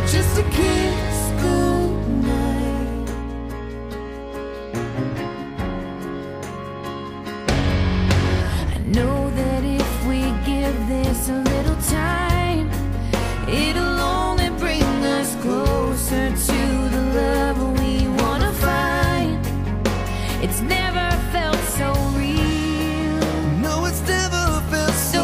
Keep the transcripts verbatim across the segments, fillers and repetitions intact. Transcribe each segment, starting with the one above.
just a kiss goodnight. I know that if we give this a little time, it'll only bring us closer to the love we wanna find. It's never felt so real. No, it's never felt so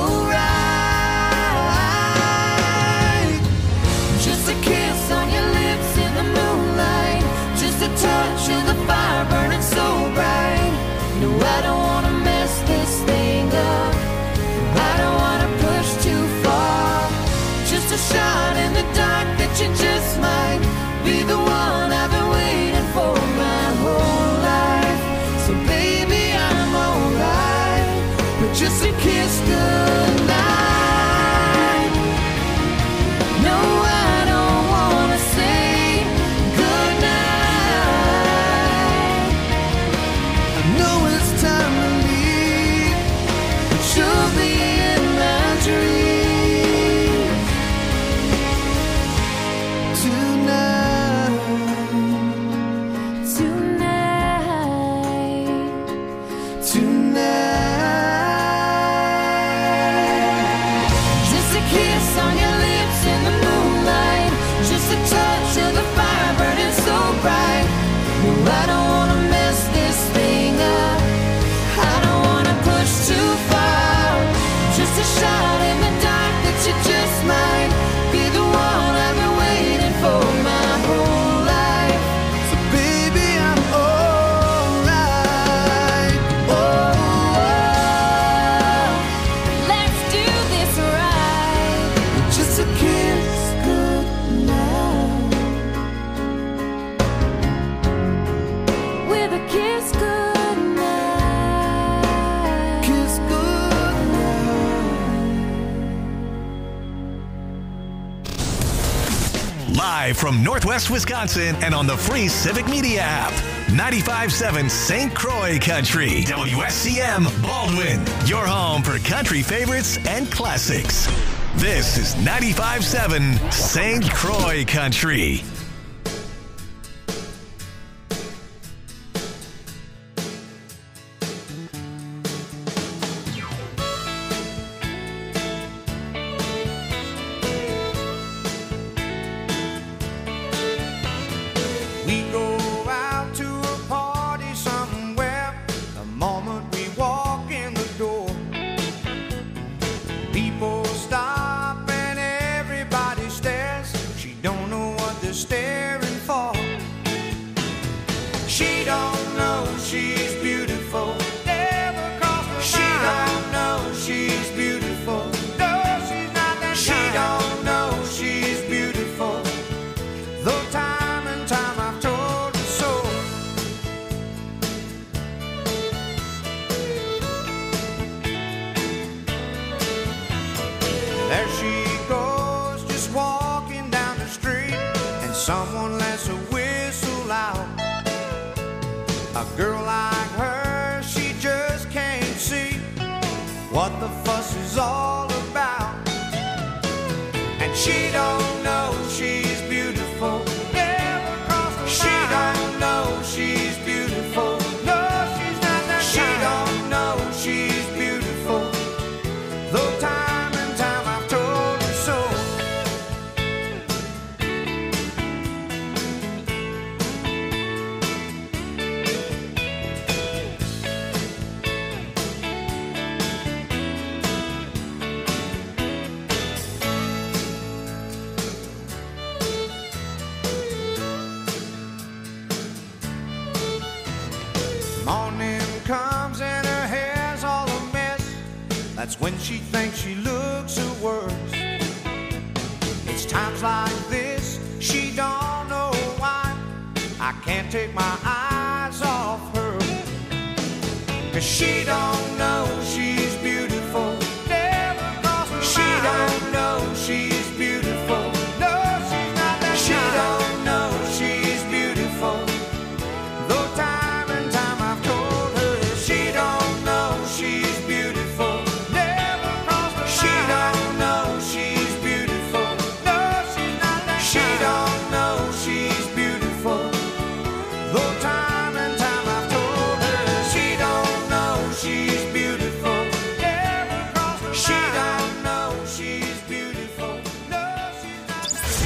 right. Just a kiss on your lips in the moonlight, just a touch of the fire burning so bright. No, I don't wanna mess this thing up, I don't wanna push too far. Just a shot in the dark that you just might be the one I've been waiting for my whole life. So baby, I'm alright, but just a kiss goodnight. No, I don't wanna say goodnight. I know it's time to leave, But you'll be in my dreams tonight. tonight. Tonight. Just a kiss on your lips in the moonlight, just a touch of the fire burning so bright. No, I don't wanna mess this thing up, I don't wanna push too far. Just a shot in the dark that you just might be the one I've been waiting for my whole life. So baby, I'm alright. Oh, let's do this right. Just a kiss Goodnight. With a kiss goodnight. kiss goodnight. Live from Northwest Wisconsin and on the free Civic Media app. ninety-five point seven Saint Croix Country. W S C M Baldwin. Your home for country favorites and classics. This is ninety-five point seven Saint Croix Country. We go out to a party somewhere. The moment we walk in the door, people stop and everybody stares. She don't know what they're staring for. She don't know she's beautiful. Never crossed her mind. She don't know she's beautiful. No, she's not that She kind. Don't know she's beautiful. Though time and time I've told her so. There she goes, just walking down the street, and someone lets a whistle out. A girl like her, she just can't see what the fuss is all about. And she don't know she's beautiful. Never crossed her She mind. Don't know she's beautiful. No, she's not that She kind. Don't know she's beautiful. Though time and time I've told her so. Morning comes and her hair's all a mess. That's when she thinks she looks her worst. It's times like this, she don't know why I can't take my eyes off her. Cause she don't know she's beautiful. Never crossed her She mind. Don't know she's beautiful. No, she's not that She kind. Don't know she's beautiful. Though time and time I've told her she don't know she's beautiful. Never crossed her She mind. Don't know she's beautiful. No, she's not that She kind. Don't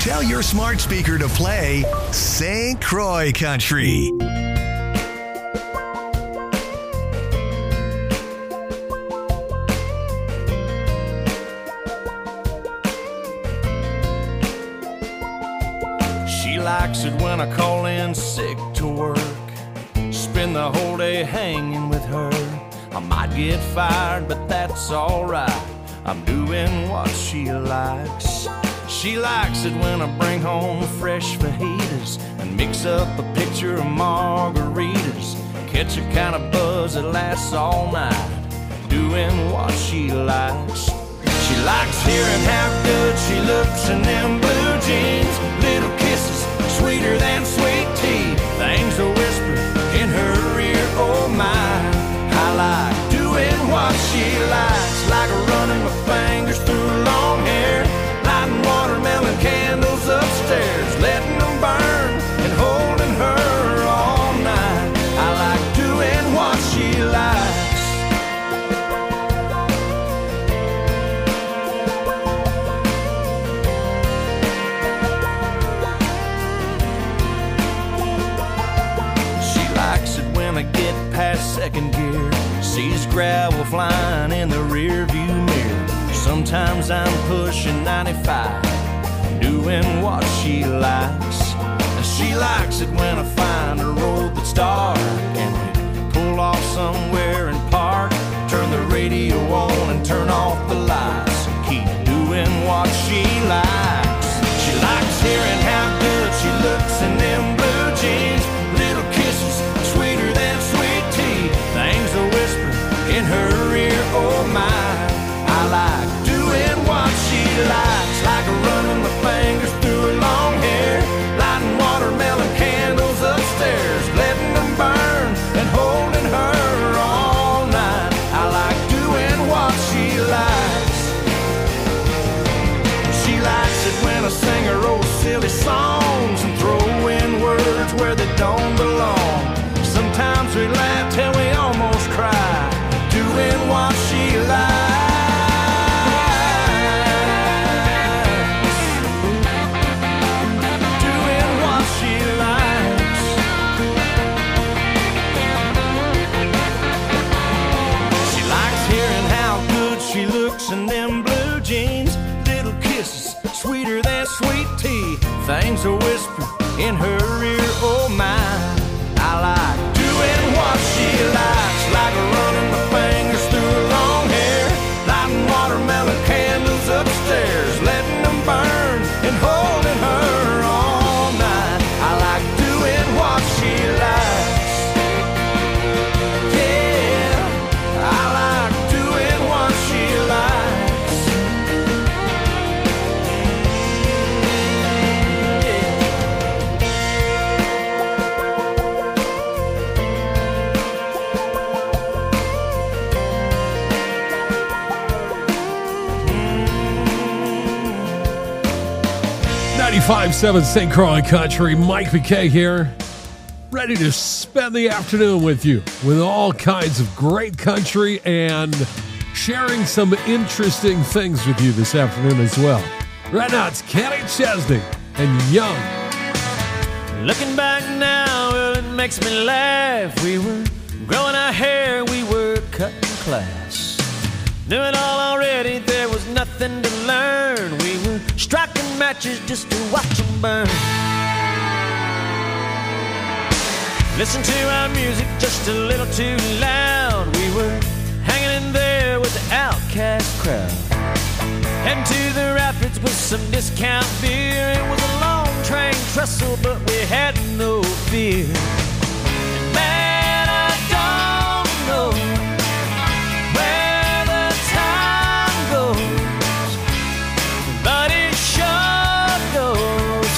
Tell your smart speaker to play Saint Croix Country. She likes it when I call in sick to work. Spend the whole day hanging with her. I might get fired, but that's alright. I'm doing what she likes. She likes it when I bring home fresh fajitas and mix up a pitcher of margaritas. Catch a kind of buzz that lasts all night, doing what she likes. She likes hearing how good she looks in them blue jeans. Little kisses, sweeter than sweet tea. Things to whisper in her ear, oh my. I like doing what she likes, like running my fingers through long hair, lighting watermelon candles upstairs, letting them burn and holding her all night. I like doing what she likes. She likes it when I get past second gear, sees gravel flying in the rear view mirror. Sometimes I'm pushing ninety-five, doing what she likes. And she likes it when I find a road that's dark and we pull off somewhere and park. Turn the radio on and turn off the lights and keep doing what she likes. She likes hearing how good she looks in them blue jeans. Little kisses, sweeter than sweet tea. Things to whisper in her ear, oh my. I like doing what she likes, like running my fingers through her long hair, lighting watermelon candles upstairs, letting them burn and holding her all night. I like doing what she likes. She likes it when I sing her old silly songs and throw in words where they don't belong. Sometimes we laugh till we almost cry, doing what she likes. Doing what she likes. She likes hearing how good she looks in them blue jeans. Little kisses, sweeter than sweet tea. Things to whisper in her ear, oh my. I like doing what she likes, like running my fingers through her long hair, lighting watermelon candles upstairs, letting them burn and holding her all night. I like doing what she likes. Yeah, I like doing what she likes. ninety-five point seven Saint Croix Country. Mike McKay here, ready to spend the afternoon with you with all kinds of great country and sharing some interesting things with you this afternoon as well. Right now, it's Kenny Chesney and Young. Looking back now, well, it makes me laugh. We were growing our hair, we were cutting class. Knew it all already, there was nothing to learn. We were striking matches just to watch them burn. Listen to our music just a little too loud. We were hanging in there with the outcast crowd. Heading to the rapids with some discount beer. It was a long train trestle, but we had no fear. And man, I don't know where the time goes, but it sure goes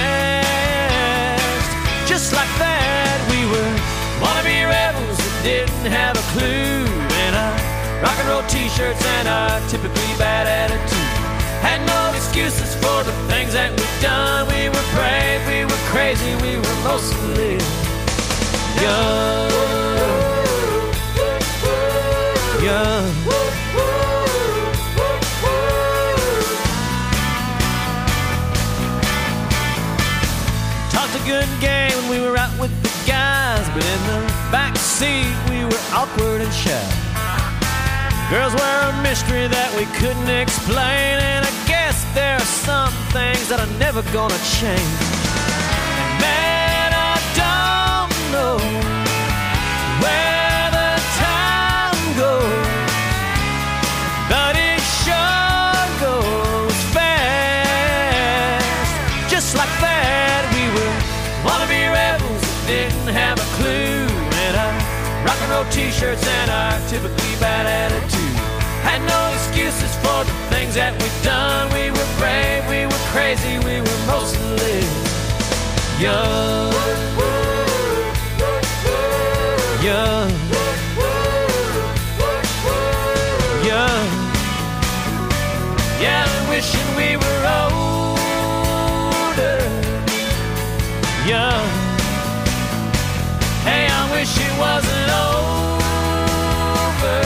fast. Just like that, we were wannabe rebels that didn't have a clue. And our rock and roll t-shirts and our typically bad attitude had no excuses for the things that we've done. We were brave, we were crazy, we were mostly young. Young. a good game when we were out with the guys, but in the back seat we were awkward and shy. Girls were a mystery that we couldn't explain, and I guess there are some things that are never gonna change. And man, I don't know where the time goes, but it sure goes fast. Just like that, we were wannabe rebels that didn't have a clue, and our rock and roll t-shirts and our typically bad attitude. Had no excuses for the things that we'd done. We were brave, we were crazy, we were mostly young. Young. Young. Yeah, wishing we were older. Young. Hey, I wish it wasn't over.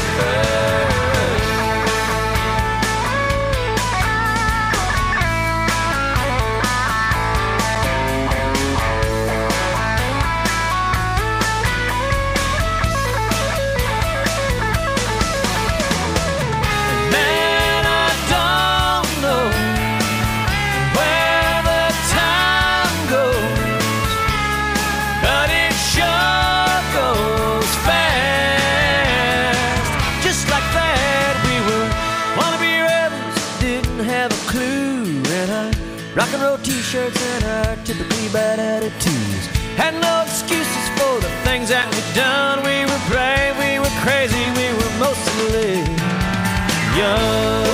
Rock and roll t-shirts and our typically bad attitudes. Had no excuses for the things that we'd done. We were brave, we were crazy, we were mostly young.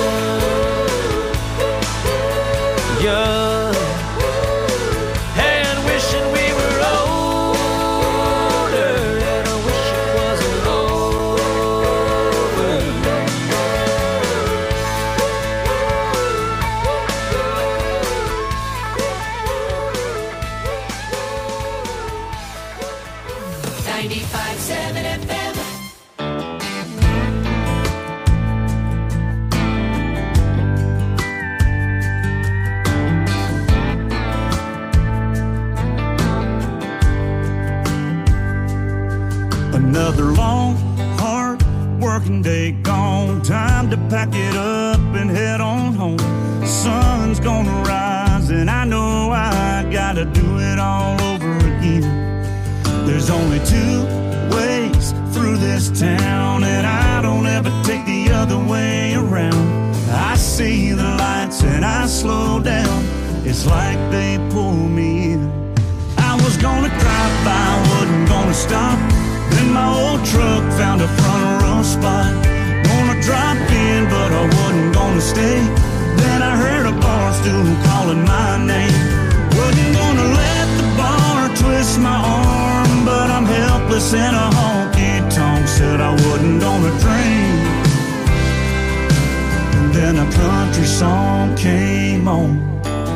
Young. Hey, and wishing we were older, and I wish it wasn't over. ninety-five seven F M. Another long, hard working day gone. Time to pack it up and head on home. Sun's gonna rise and I know I gotta do it all over again. There's only two ways through this town, and I don't ever take the other way around. I see the lights and I slow down. It's like they pull me in. I was gonna drive by, wasn't gonna stop. Then my old truck found a front row spot. Gonna drop in, but I wasn't gonna stay. Then I heard a bar stool calling my name. Wasn't gonna let the bar twist my arm, but I'm helpless in a honky-tonk. Said I wasn't gonna drink. And then a country song came on.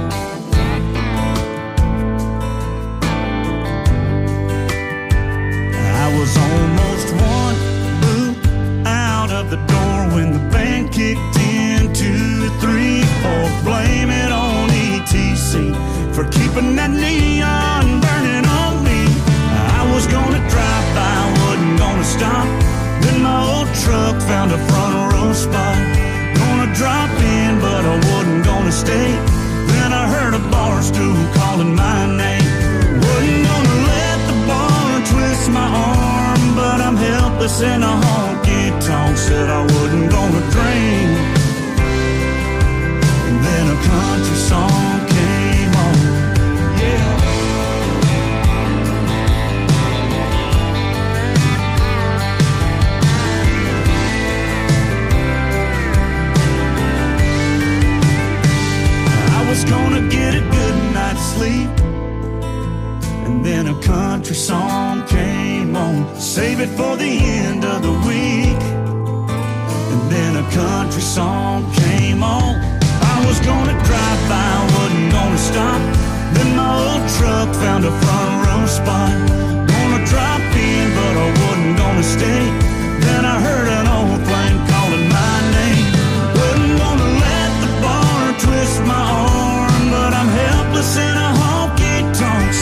I was almost one boot out of the door when the band kicked in. Two, three, four, blame it on E T C for keeping that neon burning on me. I was gonna drive by, wasn't gonna stop. Then my old truck found a front row spot. Gonna drop in, but I wasn't gonna stay. Then I heard a bar stool calling my name. Wasn't gonna let the bar twist my arm, but I'm helpless in a honky-tonk. Said I wasn't gonna drink. And then a country song came on. Yeah. I was gonna get a good night's sleep, and then a country song came on. Save it for the end of the week. And then a country song came on. I was gonna drive by, wasn't gonna stop. Then my old truck found a front row spot. Gonna drop in, but I wasn't gonna stay. Then I heard an old flame calling my name. Wasn't gonna let the bar twist my arm, but I'm helpless in a honky-tonk.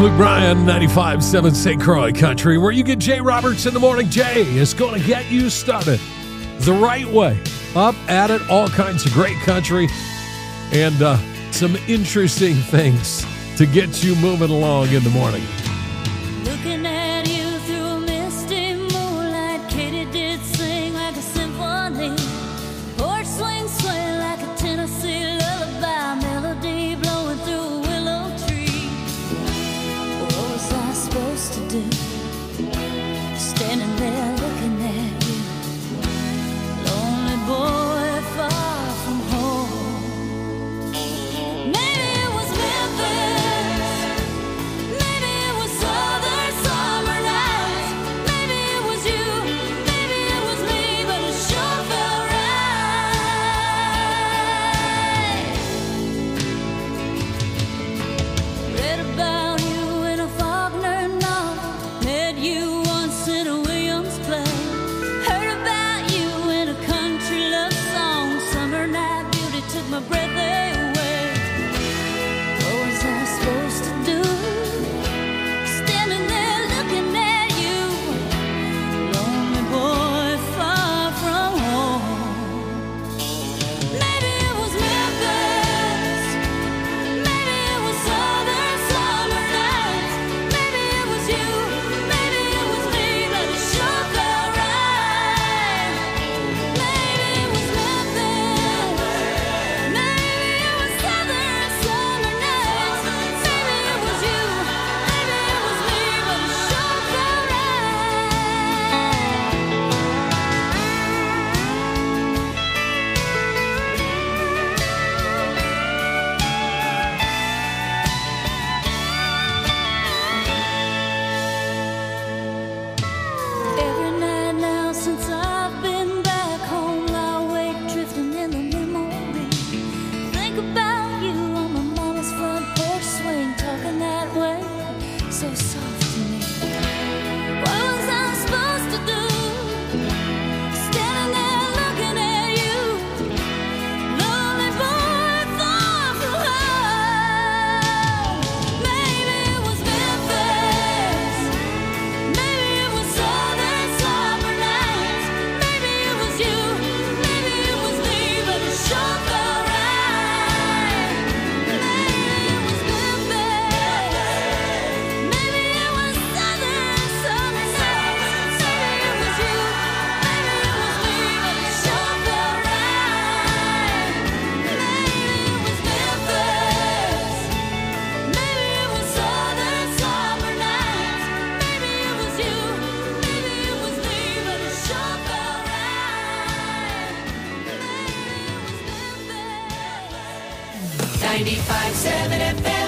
Luke Bryan, ninety-five point seven Saint Croix Country, where you get Jay Roberts in the morning. Jay is going to get you started the right way. Up at it, all kinds of great country and uh, some interesting things to get you moving along in the morning. Looking at you through a misty moonlight, Katie did sing like a symphony. Porch swing sway like a Tennessee lullaby, melody blowing through a willow tree. What was I supposed to do? Standing there looking at you, lonely boy far from home. Maybe it was Memphis, maybe it was southern summer nights, maybe it was you, maybe it was me, but it sure felt right. Read about you in a Faulkner novel, met you once in a Williams play, heard about you in a country love song, summer night beauty took my breath away. What was I supposed to do? Standing there looking at you, lonely boy far from home. Maybe it was Memphis, maybe it was southern summer nights, maybe it was you, maybe it was me, but it sure felt right. Maybe it was Memphis, maybe it was southern summer nights, maybe it was you, maybe it was me, but it sure felt Every night now since I've been back home, I wake drifting in the memory. Think about you on my mama's front porch swing, talking that way, so soft to me. What was I supposed to do? Standing there looking at you, lonely boy far from home. Maybe it was Memphis, maybe it was southern summer nights, maybe it was you, maybe it was me, but it sure felt right. Maybe it was Memphis, maybe it was southern summer nights, maybe it was you, maybe it was me, but it sure felt right. Maybe it was Memphis, maybe it was southern summer nights, maybe it was you, maybe it was me, but it sure felt right. Maybe it was Memphis. ninety-five point seven F M.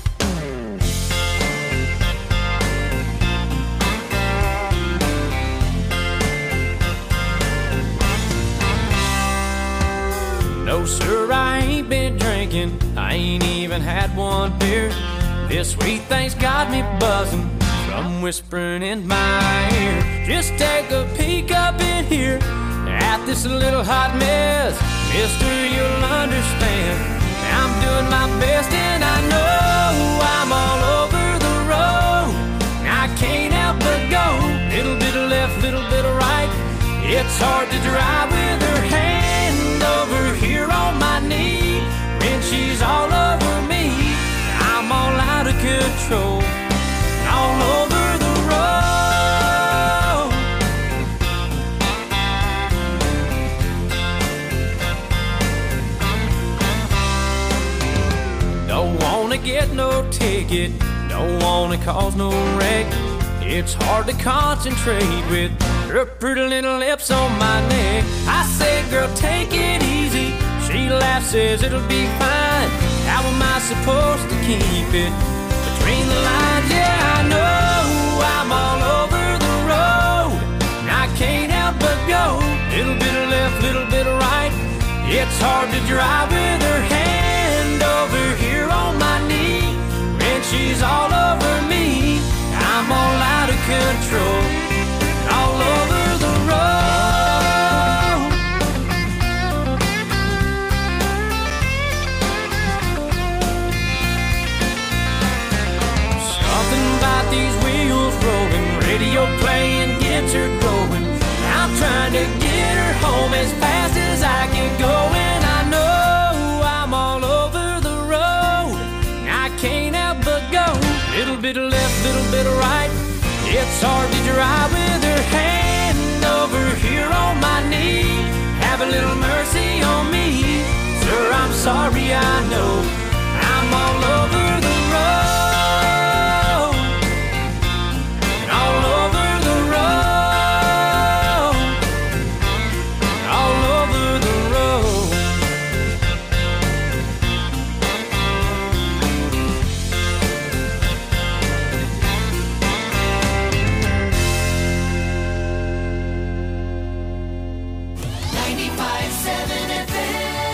No, sir, I ain't been drinking. I ain't even had one beer. This sweet thing's got me buzzing from whispering in my ear. Just take a peek up in here at this little hot mess. Mister, you'll understand. I'm doing my best and I know I'm all over the road. I can't help but go. Little bit of left, little bit of right. It's hard to drive with her hand over here on my knee. When she's all over me, I'm all out of control. All over the road. Don't wanna get no ticket, don't wanna cause no wreck. It's hard to concentrate with her pretty little lips on my neck. I say, girl, take it easy. She laughs, says it'll be fine. How am I supposed to keep it between the lines? Yeah, I know I'm all over the road. And I can't help but go. Little bit of left, little bit of right. It's hard to drive with her hand over here on my knee. When she's all over me, I'm all out of control. All over the road. Something Sorry, did you ride with her hand over here on my knee? Have a little mercy on me. Sir, I'm sorry, I know I'm all over the road, and all over the road, all over the road. ninety-five seven F M.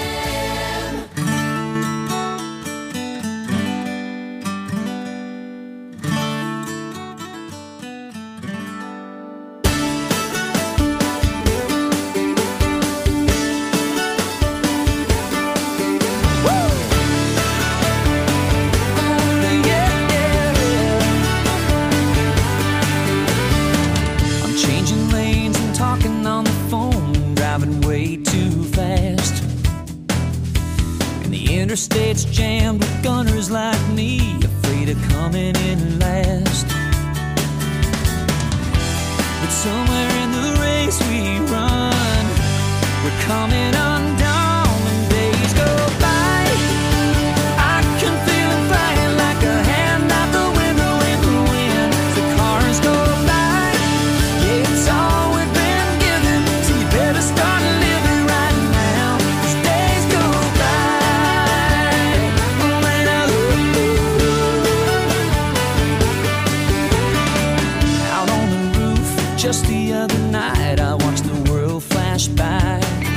I'm changing lanes and talking on the phone, driving way too fast. And the interstate's jammed with gunners like me, afraid of coming in last. But somewhere in the race we run, we're coming undone when days go by. I can feel it flying like a hand out the window in the wind. The cars go by. Yeah, it's all we've been given, so you better start living right now. As days go by. Oh, and I out on the roof just the other night, I watched the world flash by.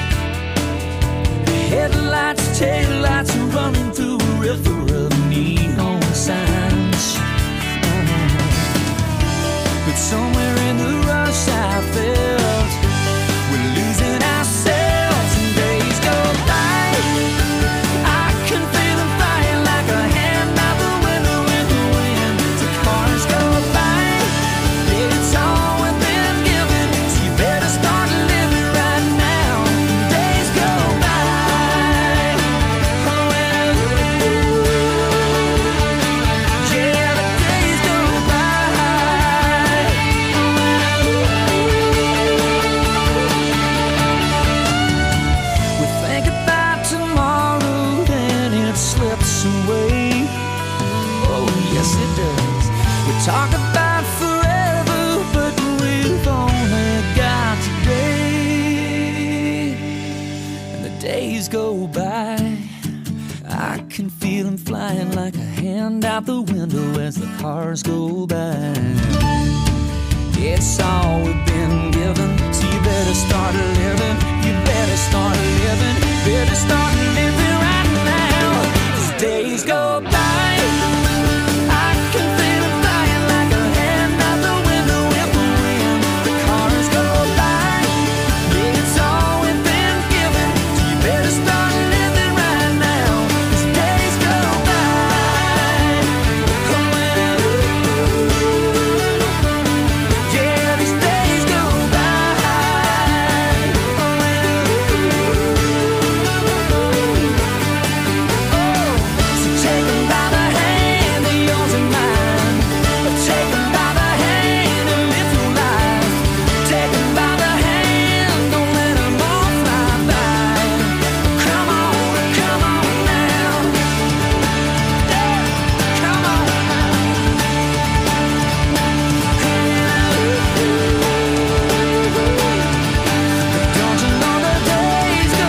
Headlights, taillights running through a river of neon signs. Oh. But somewhere in the rush I felt we're losing ourselves and days go by. I can feel them flying like a hand out the window in the wind. The cars go by. Yeah, it's all we've been given, so you better start living right now. Days go by. Oh, and yeah, the days go by. We think about tomorrow and it slips away. Oh, yes, it does. We talk about forever, but we've only got today. And the days go by. I can feel them flying like a hand out the window as the cars go by. It's all we've been given, so you better start living. You better start living. Better start living right now. As days go by, I can feel it flying like a hand out the window in the wind. The cars go by. Yeah, it's all we've been given, so you better start living right now. As days go by. Oh, and yeah, these days go by. Oh, so take 'em by the hand, they're yours and mine. Take 'em by the hand and live your life. Take 'em by the hand, don't let 'em all fly by. Come on, come on now. Yeah, come on now. Don't you know the days go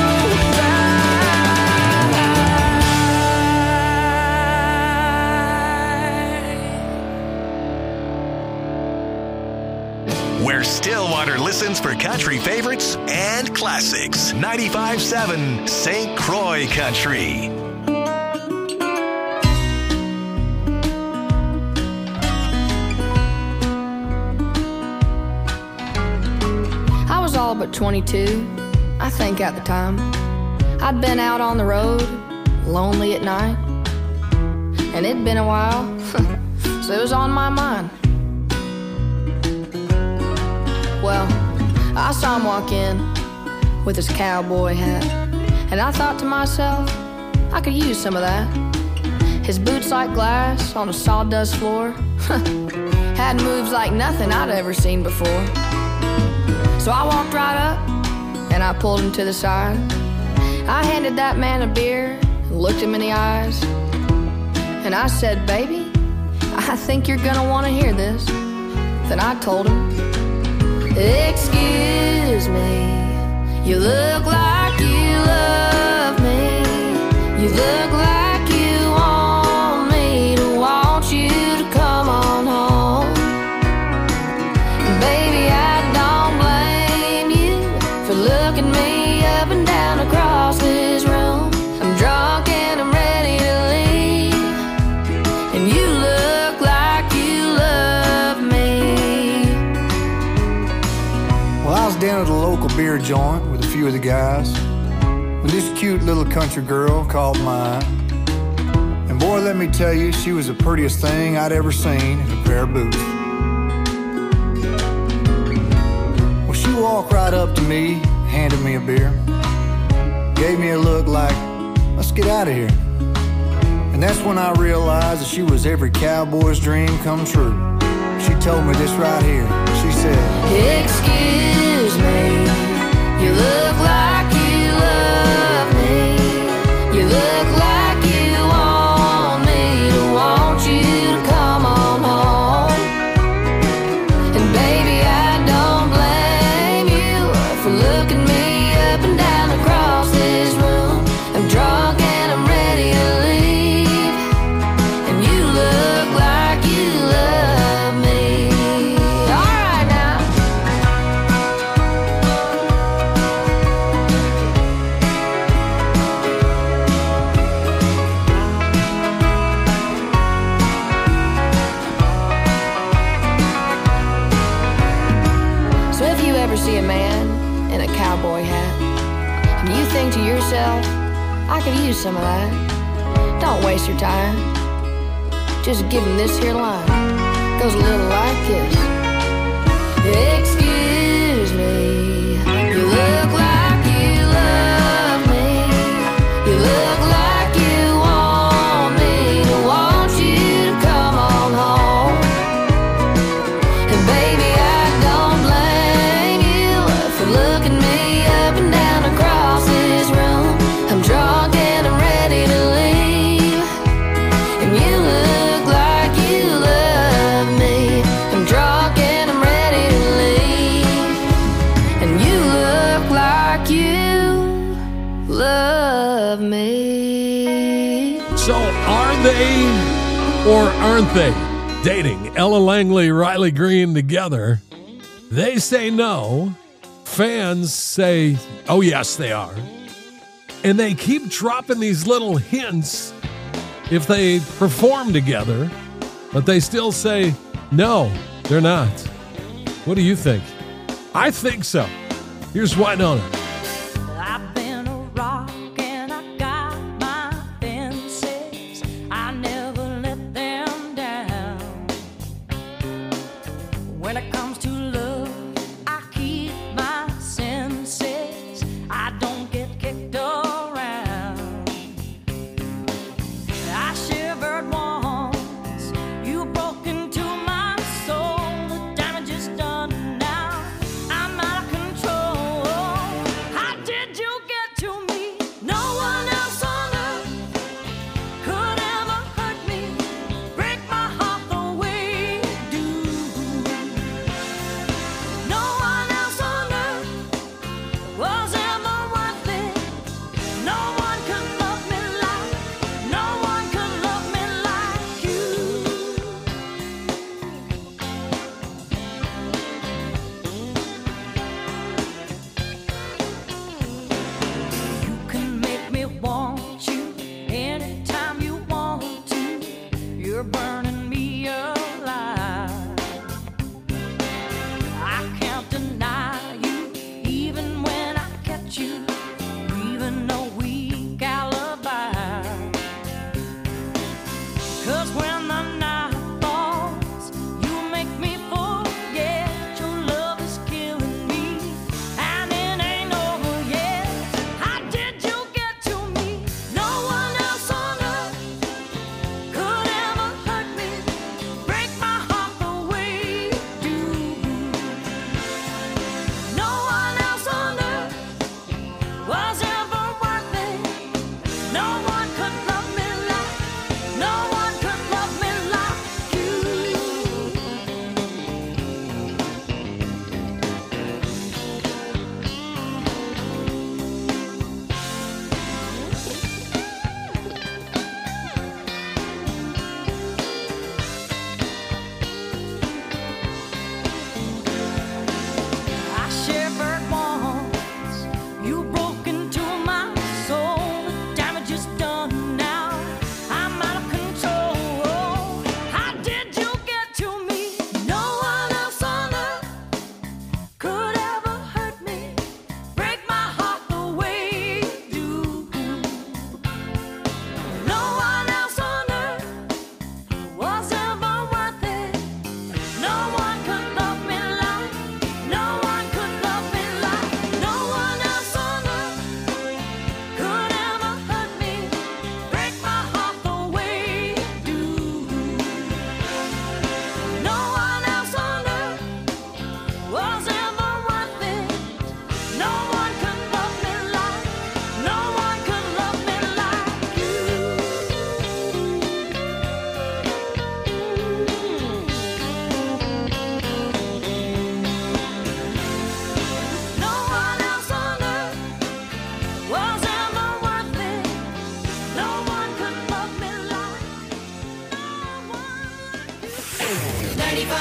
by. Where Stillwater listens for country favorites and classics. ninety-five seven Saint Croix Country. I was all but twenty-two, I think at the time. I'd been out on the road, lonely at night, and it'd been a while, so it was on my mind. Well, I saw him walk in with his cowboy hat, and I thought to myself, I could use some of that. His boots like glass on a sawdust floor. had moves like nothing I'd ever seen before. So I walked right up and I pulled him to the side. I handed that man a beer, looked him in the eyes, and I said, baby, I think you're gonna wanna hear this. Then I told him, excuse me, you look like you love me. You look like you want me to want you to come on home. Baby, I don't blame you for looking me up and down across this room. I'm drunk and I'm ready to leave, and you look like you love me. Well, I was down at a local beer joint with a few of the guys when this cute little country girl caught my eye. And boy, let me tell you, she was the prettiest thing I'd ever seen in a pair of boots. Well, she walked right up to me, handed me a beer, gave me a look like, let's get out of here. And that's when I realized that she was every cowboy's dream come true. She told me this right here. She said, excuse me, you look like you love me. You look like you want me to want you to come on home. And baby, I don't blame you for looking me up and down across this room. I'm drunk and I'm ready to leave, and you look like you love me. All right now. So if you ever see a man in a cowboy hat and you think to yourself, I could use some of that, don't waste your time. Just give him this here line. Goes a little like this. Excuse me, you look like you love me. You look like you want me to want you to come on home. And baby, I don't blame you for looking me up and down across this room. I'm drunk and I'm ready to leave, and you look like you love me. I'm drunk and I'm ready to leave, and you look like you love me. So are they or aren't they dating? Ella Langley, Riley Green together. They say no. Fans say, oh yes, they are. And they keep dropping these little hints if they perform together, but they still say, no, they're not. What do you think? I think so. Here's Winona. I've been a rock and I got my fences. I never let them down. When it comes to love, I keep my senses. I don't get kicked around. I shivered once, you broke into my soul. The damage is done now, I'm out of control.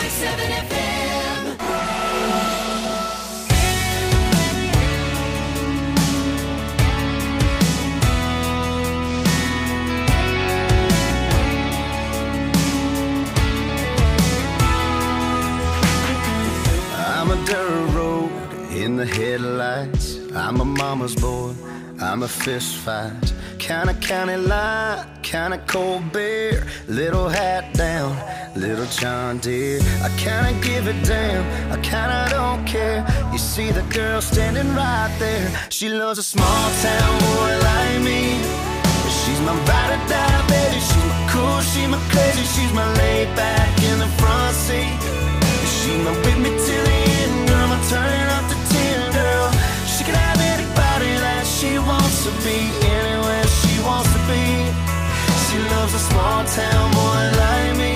point seven F M. I'm a dirt road in the headlights. I'm a mama's boy, I'm a fist fight. Kinda county line, kinda cold beer. Little hat down, little John Deere. I kinda give it damn, I kinda don't care. You see the girl standing right there. She loves a small town boy like me. She's my ride or die, baby. She's my cool, she's my crazy. She's my laid back in the front seat. She's my with me till the end, girl. I'm turning up the ten, girl. She can have anybody that she wants to be, anywhere she wants to be. She loves a small town boy like me.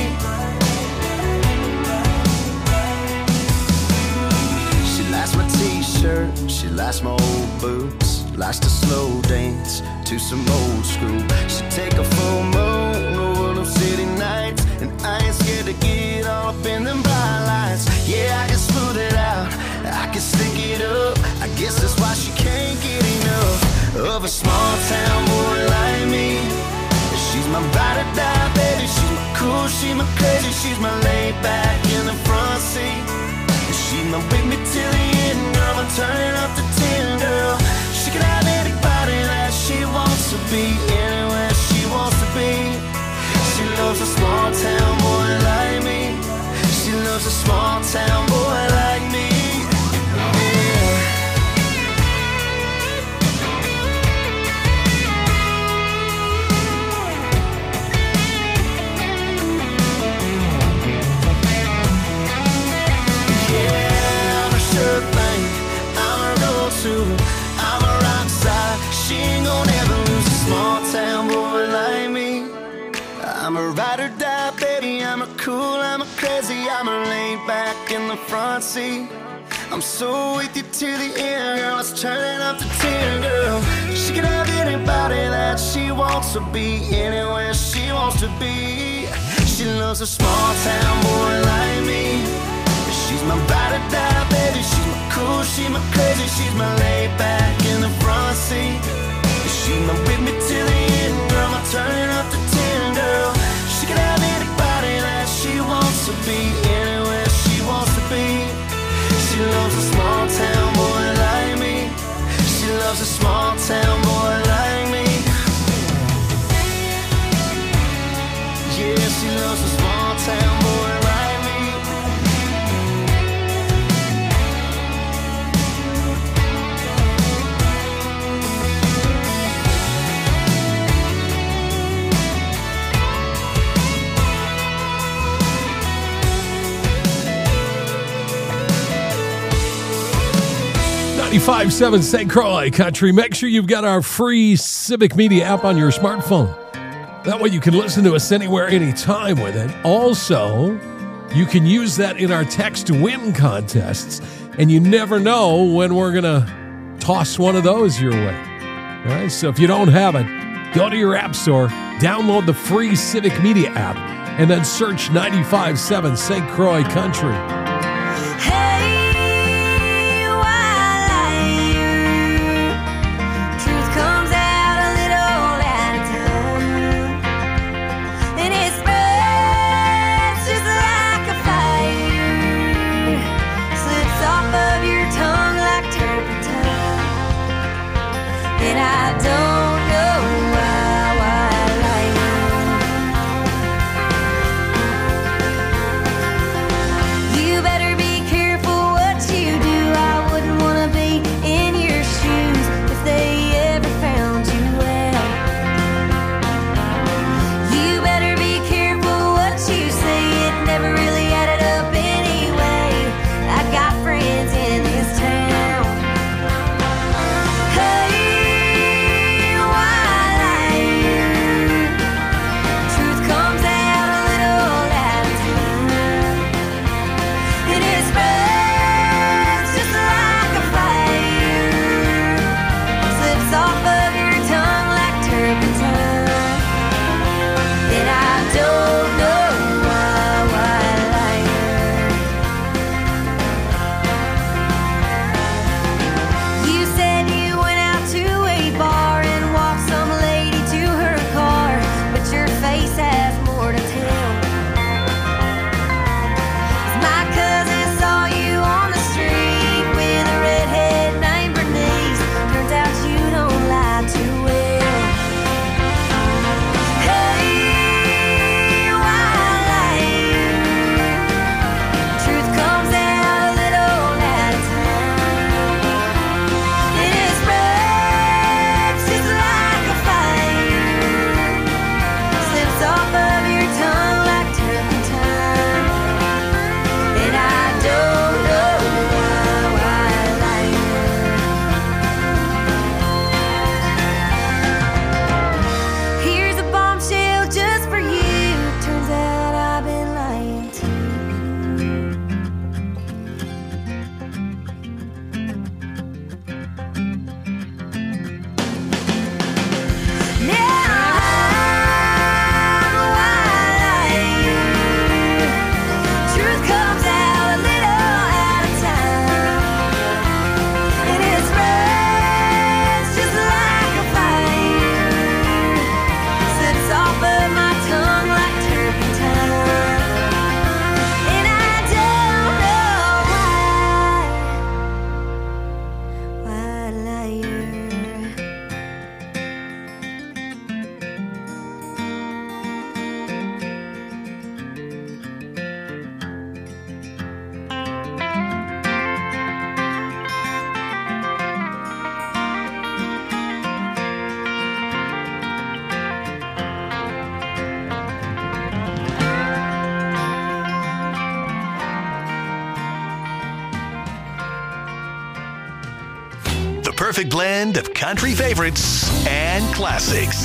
She likes my t-shirt, she likes my old boots, likes to slow dance to some old school. She take a full moon over them city nights, and I ain't scared to get all up in them bright lights. Yeah, I can smooth it out, I can stick it up. I guess that's why she can't get enough of a small town boy like me. She's my ride or die, baby. She's my cool, she's my crazy. She's my laid back in the front seat. She's my with me till the end, girl. I'm turning up the ten, girl. She can have anybody that she wants to be, anywhere she wants to be. She loves a small town boy like me. She loves a small town boy like me. I'm a rock star. She ain't gonna ever lose a small town boy like me. I'm a ride or die, baby. I'm a cool, I'm a crazy. I'm a laid back in the front seat. I'm so with you to the end, girl. It's turning up the ten, girl. She can have anybody that she wants to be, anywhere she wants to be. She loves a small town boy like me. She's my ride or die, baby. She's my cool, she's my crazy. She's my laid back in the front seat. She's my with me till the end, girl. I'm turning up the ten, girl. She can have anybody that she wants to be, anywhere she wants to be. She loves a small town boy like me. She loves a small town boy like me. Yeah, she loves a small town boy like me. ninety-five point seven Saint Croix Country. Make sure you've got our free Civic Media app on your smartphone. That way you can listen to us anywhere, anytime with it. Also, you can use that in our text to win contests, and you never know when we're going to toss one of those your way. All right, so if you don't have it, go to your app store, download the free Civic Media app, and then search ninety-five point seven Saint Croix Country. Friends in this town. Hey, perfect blend of country favorites and classics.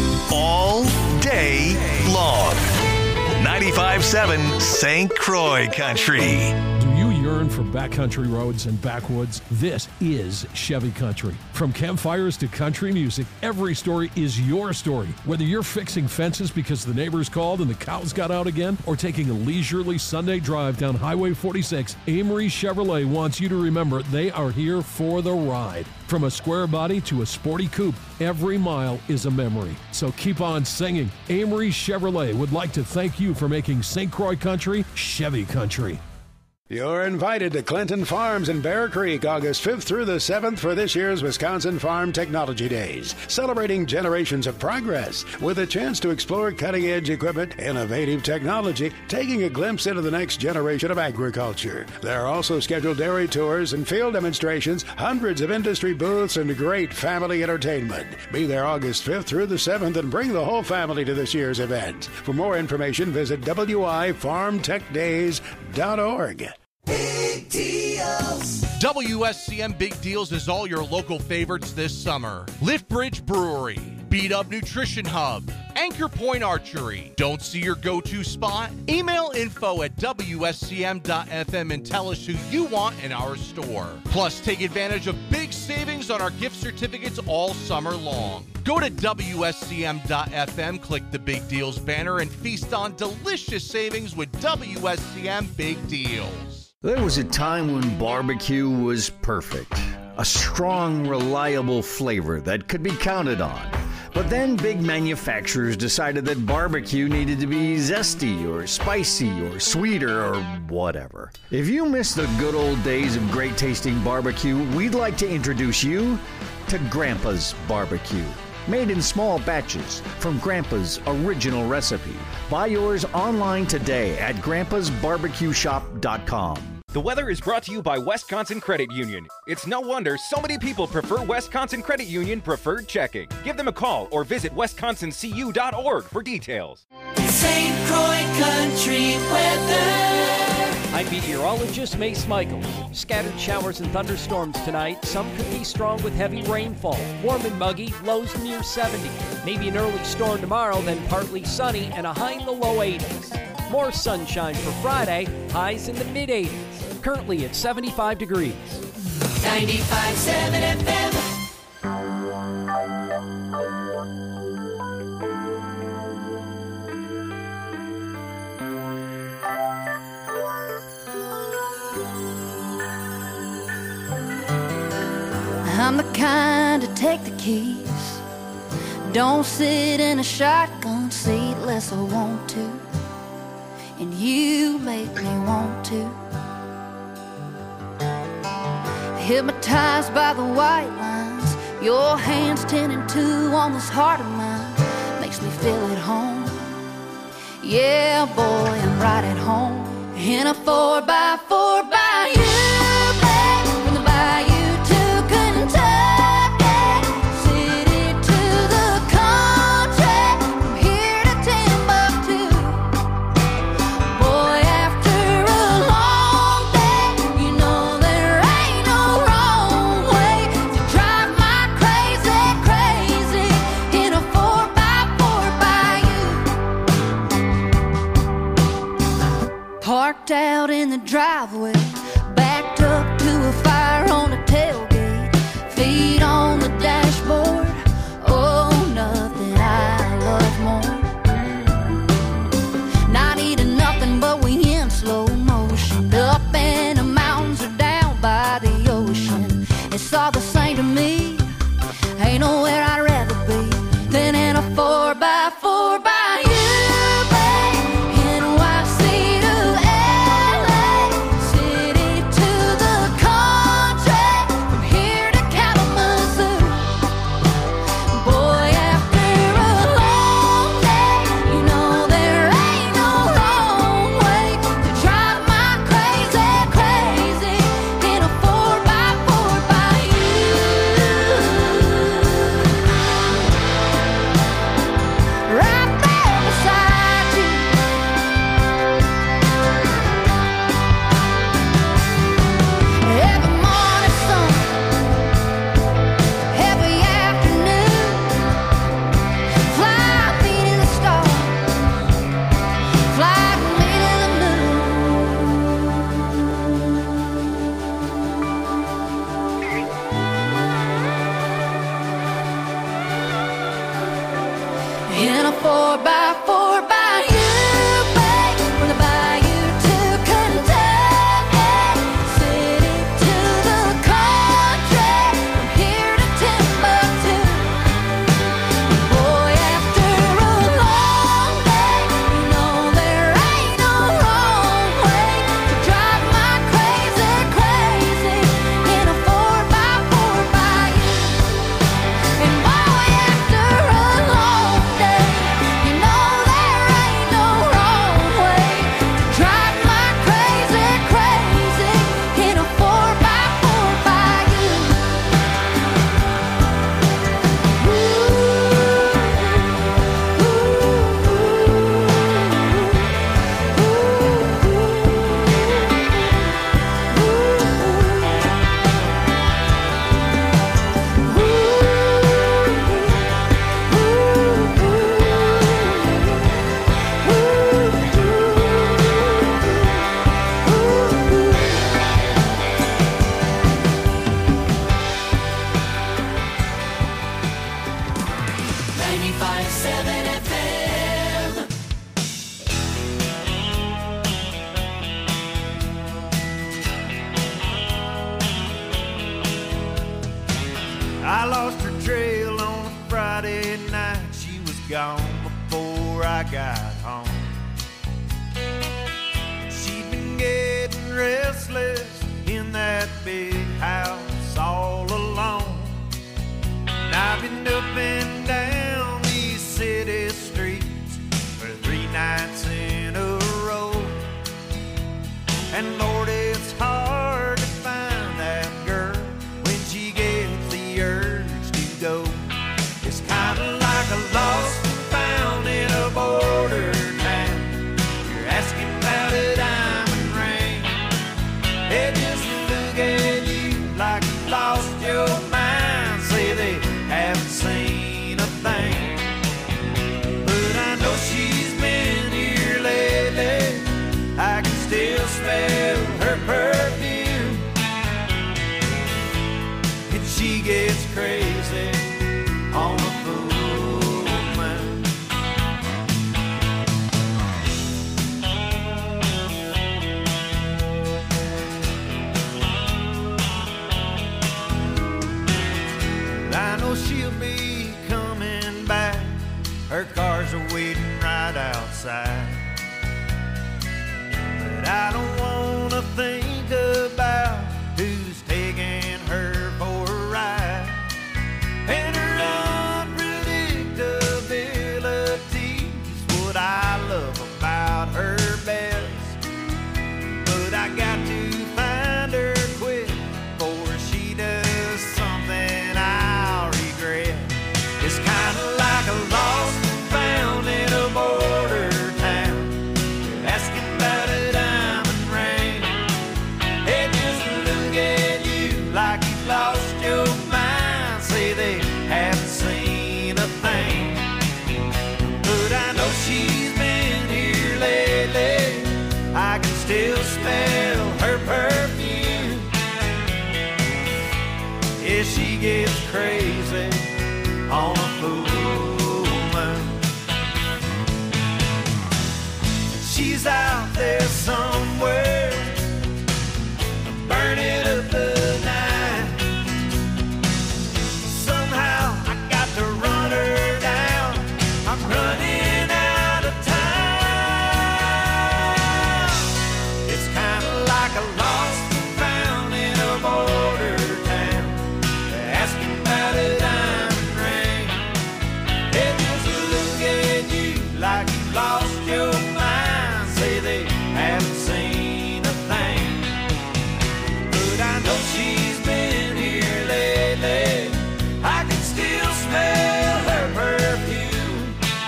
All day long. ninety-five point seven Saint Croix Country. Do you yearn for backcountry roads and backwoods? This is Chevy Country. From campfires to country music, every story is your story. Whether you're fixing fences because the neighbors called and the cows got out again, or taking a leisurely Sunday drive down Highway forty-six, Amory Chevrolet wants you to remember they are here for the ride. From a square body to a sporty coupe, every mile is a memory. So keep on singing. Amory Chevrolet would like to thank you for making Saint Croix Country Chevy Country. You're invited to Clinton Farms in Bear Creek August fifth through the seventh for this year's Wisconsin Farm Technology Days, celebrating generations of progress with a chance to explore cutting-edge equipment, innovative technology, taking a glimpse into the next generation of agriculture. There are also scheduled dairy tours and field demonstrations, hundreds of industry booths, and great family entertainment. Be there August fifth through the seventh and bring the whole family to this year's event. For more information, visit W I farm tech days dot org. Big Deals. W S C M Big Deals is all your local favorites this summer. Lift Bridge Brewery, Beat Up Nutrition Hub, Anchor Point Archery. Don't see your go-to spot? Email info at W S C M dot F M and tell us who you want in our store. Plus, take advantage of big savings on our gift certificates all summer long. Go to W S C M dot F M, click the Big Deals banner, and feast on delicious savings with W S C M Big Deals. There was a time when barbecue was perfect. A strong, reliable flavor that could be counted on. But then big manufacturers decided that barbecue needed to be zesty or spicy or sweeter or whatever. If you miss the good old days of great tasting barbecue, we'd like to introduce you to Grandpa's Barbecue. Made in small batches from Grandpa's original recipe. Buy yours online today at grandpas barbecue shop dot com. The weather is brought to you by Wisconsin Credit Union. It's no wonder so many people prefer Wisconsin Credit Union Preferred Checking. Give them a call or visit wisconsin c u dot org for details. Saint Croix Country weather. I'm meteorologist Mace Michaels. Scattered showers and thunderstorms tonight. Some could be strong with heavy rainfall. Warm and muggy, lows near seventy. Maybe an early storm tomorrow, then partly sunny and a high in the low eighties. More sunshine for Friday, highs in the mid eighties. Currently at seventy-five degrees. ninety-five point seven F M. I'm the kind to take the keys. Don't sit in a shotgun seat unless I want to. And you make me want to. Hypnotized by the white lines, your hands ten and two on this heart of mine. Makes me feel at home. Yeah, boy, I'm right at home. In a four by four by you, babe. From the bayou to Kentucky, city to the country, from here to Timbuktu. Boy, after a long day, you know there ain't no wrong way to drive my crazy, crazy in a four by four by you. Parked out in the driveway, backed up to a fire on a tailgate, feet on the dashboard. Oh, nothing I love more. Not eating nothing, but we in slow motion. Up in the mountains or down by the ocean. It's all the same to me. Ain't nowhere I'd rather be than in a four by four by you. Babe. N Y C to L A, city in a four by four by you, babe, from the bayou to Kentucky, city to the country, from here to Timbuktu. Boy, after a long day, you know there ain't no wrong way to drive my crazy, crazy in a four by four by you. And boy, after a long day, you know there ain't no wrong way to drive my crazy, crazy in a four by four by you. ninety-five seven F M. I lost her trail on a Friday night. She was gone before I got home. She'd been getting restless in that big house all alone. And I've been up and down these city streets for three nights in a row. And Lord, it's hard to find that girl when she gets the urge to go. It's kind of like a lost and found in a border town. You're asking about a diamond ring. They just look at you like you lost your mind. Say they haven't seen a thing. But I know she's been here lately. I can still smell her perfume. And she gets crazy on a full moon. I know she'll be coming back. Her cars are waiting right outside. But I don't wanna think about who's taking her for a ride. And her unpredictability is what I love about her best. But I got to find her quick before she does something I'll regret. It's kind of like a lost and found in a border town. You're asking about a diamond ring. They just look at you like you've lost your mind. Say they haven't seen a thing. But I know she's been here lately. I can still smell her perfume. Yeah, she gets crazy on a full moon. She's out there somewhere, burning up the night. Somehow I got to run her down. I'm running out of time. It's kind of like a lost and found in a border town. They're asking about a diamond ring. They just look at you like you lost your mind. Say they haven't seen a thing. But I know she's been here lately. I can still smell her perfume.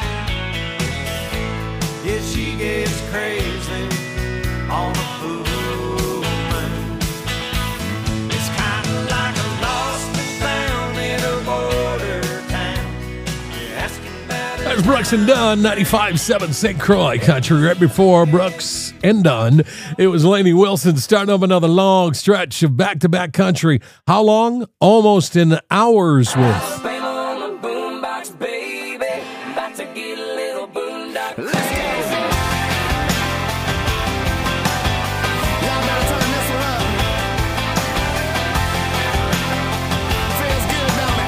Yeah, she gets crazy on a full moon. It's kind of like a lost and found in a border town. You're asking about There's Brooks and Dunn, ninety-five point seven Saint Croix Country. Right before Brooks and Dunn, it was Lainey Wilson starting up another long stretch of back-to-back country. How long? Almost an hour's worth. Alabama on the boombox, baby. About to get a little boondock. Let's go. Y'all better turn this one up. Feels good, don't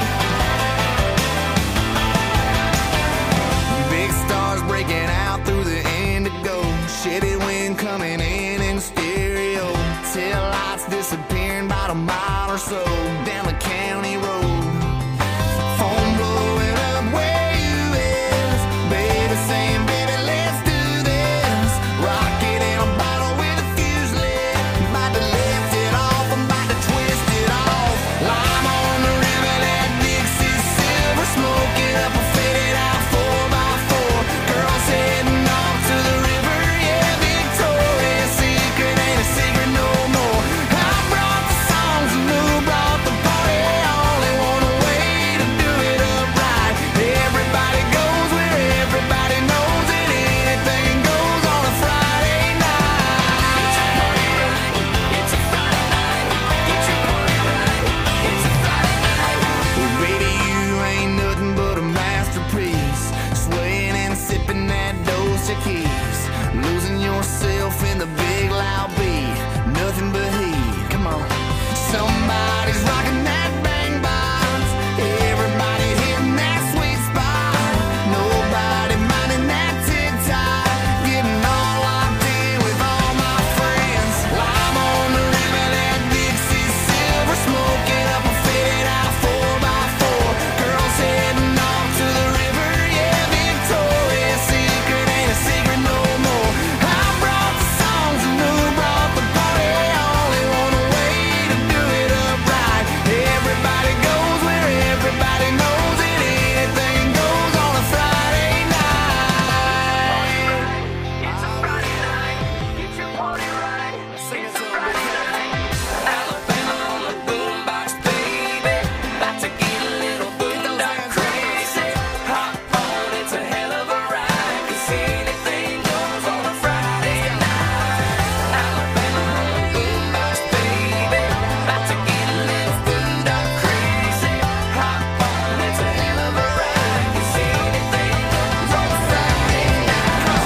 it? Big stars breaking out through the indigo. Shitty wind coming in in stereo. Tail lights disappearing about a mile or so down the county road. Phone blowing up where you is. Baby saying, baby, let's do this. Rocket in a bottle with a fuse lit. I'm about to lift it off, I'm about to twist it off. Lime on the river, that Dixie silver. Smoking up a faded out four by four. Girls heading off to the river, yeah, Victoria's Secret ain't a secret no more. I brought the songs and who brought the party. Only one way to do it up right. Everybody goes where everybody knows it. Anything goes on a Friday night. It's a Friday night. Get your party right. It's a Friday night. Well, baby, you ain't nothing but a masterpiece. Swaying and sipping that Dose Keys. Losing yourself in the big loud beat. Nothing but heat. Come on. Somebody's rocking that bang box. Everybody hitting that sweet spot. Nobody minding that tick-tock. Getting all locked in with all my friends. Lime on the river, that Dixie silver. Smoking up a faded out four by four. Girls heading off to the river, yeah, Victoria's Secret ain't a secret no more. I brought the songs and who brought the party. Only one way to do it up right. Everybody goes where everybody knows it. Anything goes on a Friday night. It's a Friday night. Get your party right. Sing it to me. Alabama on the boombox, baby. About to get a little boondock crazy. Hop on, it's a hell of a ride. 'Cause anything goes on a Friday night. Alabama on the boombox, baby. About to get a little boondock crazy. Hop on, it's a hell of a ride. 'Cause anything goes on a Friday night.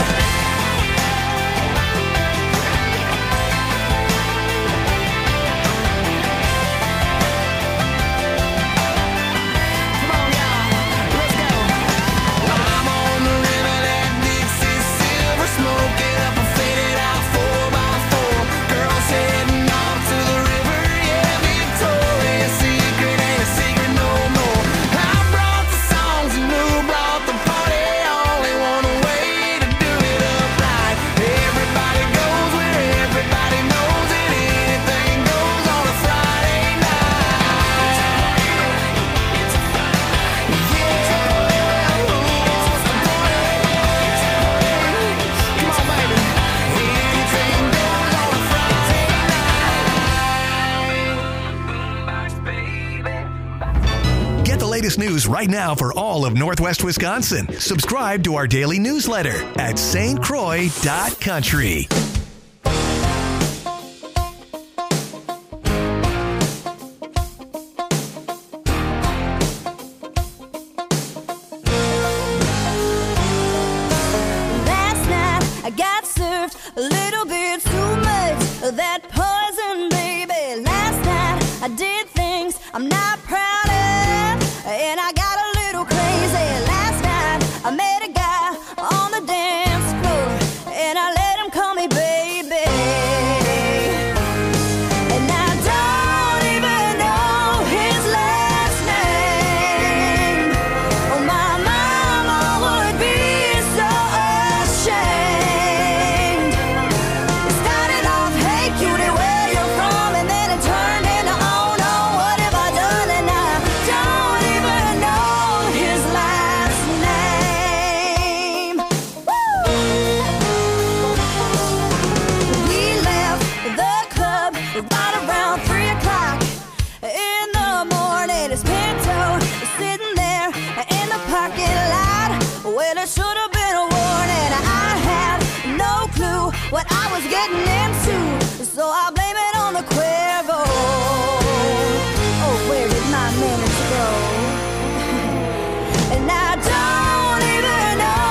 Come on, y'all. Let's go. Lime on the river, that Dixie silver. Smoking up a faded out four by four. Girls heading off to the river, yeah, Victoria's Secret ain't a secret no more. I brought the songs and who brought the party. Only one way to do it up right. Everybody goes where everybody knows it. Anything goes on a Friday night. It's a Friday night. Yeah, who wants to party? Come on, baby. Anything goes on a Friday Boombox, baby. Get the latest news right now for all of Northwest Wisconsin. Subscribe to our daily newsletter at S T Croix dot country. Last night I got served a little bit too much of that poison, baby. Last night I did things I'm not proud of, and I got a little crazy. Last night I met a guy on the dance floor, and I let him call me baby. And I don't even know his last name. Oh, my mama would be so ashamed. It started off, hey cutie, where you from? And then it turned into, oh no, what have I done? And I don't even know his last name. Woo! We left the club right around three o'clock in the morning. His Pinto was sitting there in the parking lot. Well, it should have been a warning. I had no clue what I was getting into, so I blame it on the Cuervo. Oh, where did my manners go? And I don't even know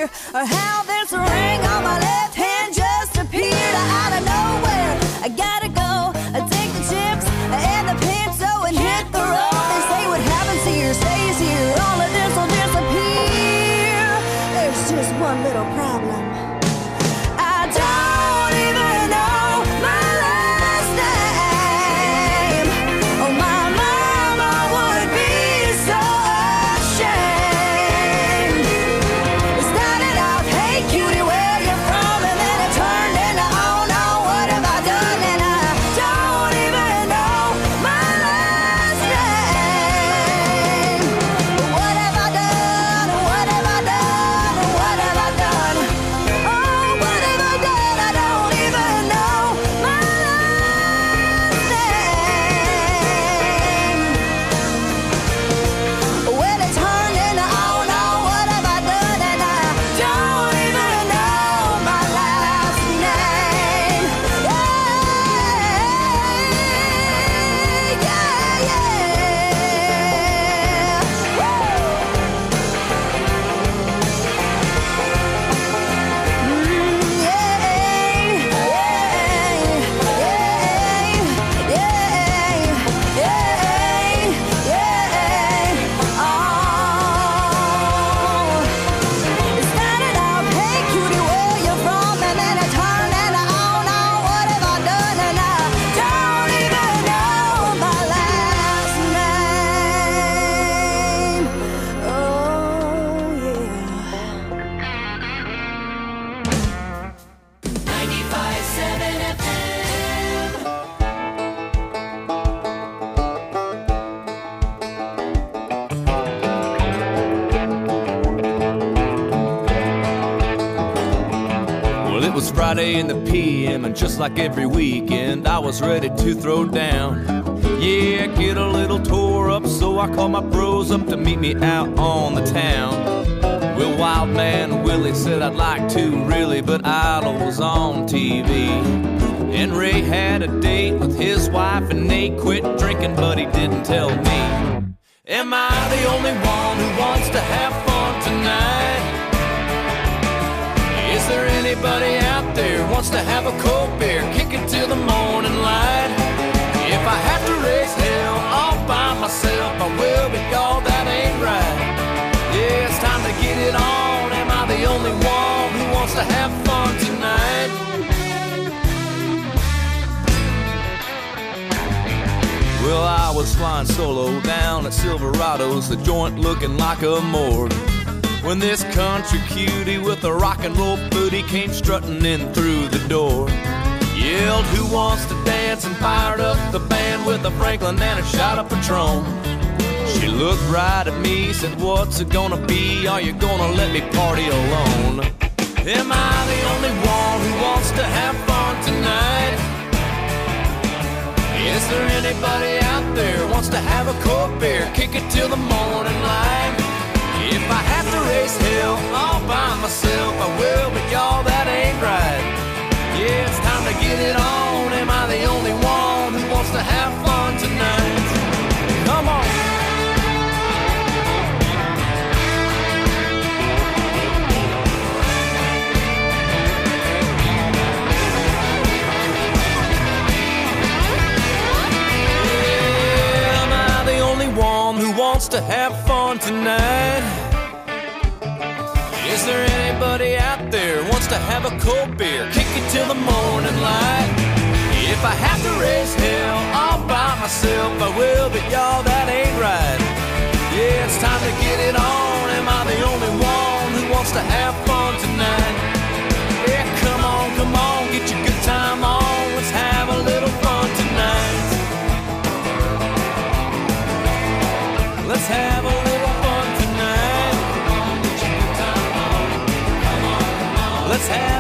here, or how this ring on my left hand just appeared out of nowhere. I gotta go, I take the chips and the pencil and hit the road. They say what happens here stays here, all of this will disappear. There's just one little problem. I don't even know my last name. Oh, my mama would be so ashamed. It started off, hey cutie, where you from? And then it turned into, oh no, what have I done? And I don't even know my last name. What have I done? What have I done? What have I done? Oh, what have I done? I don't even know my last name. Well, it turned into, oh no, what have I done? And I don't even know my last name. Yeah, yeah, yeah. Woo! Well, it was Friday in the P M, and just like every weekend, I was ready to throw down. Yeah, get a little tore up, so I called my bros up to meet me out on the town. Well, Wild Man Willie said I'd like to, really, but Idol was on T V. And Ray had a date with his wife, and Nate quit drinking, but he didn't tell me. Am I the only one who wants to have fun tonight? Is there anybody out there wants to have a cold beer, kick it till the morning light? If I have to raise hell all by myself, I will, but y'all, that ain't right. Yeah, it's time to get it on. Am I the only one who wants to have fun tonight? Well, I was flying solo down at Silverado's, the joint looking like a morgue, when this country cutie with a rock and roll booty came strutting in through the door. Yelled, who wants to dance, and fired up the band with a Franklin and a shot of Patron. She looked right at me, said, what's it gonna be? Are you gonna let me party alone? Am I the only one who wants to have fun tonight? Is there anybody out there wants to have a cold beer, kick it till the morning light? If I have to raise hell all by myself, I will, but y'all, that ain't right. Yeah, it's time to get it on. Am I the only one who wants to have fun tonight? Come on. Yeah, am I the only one who wants to have fun tonight? Is there anybody out there wants to have a cold beer, kick it till the morning light? If I have to raise hell all by myself, I will, but y'all, that ain't right. Yeah, it's time to get it on. Am I the only one who wants to have fun tonight? Yeah, come on, come on, get your good time on. Let's have a little fun tonight. Let's have a little fun tonight. Let's have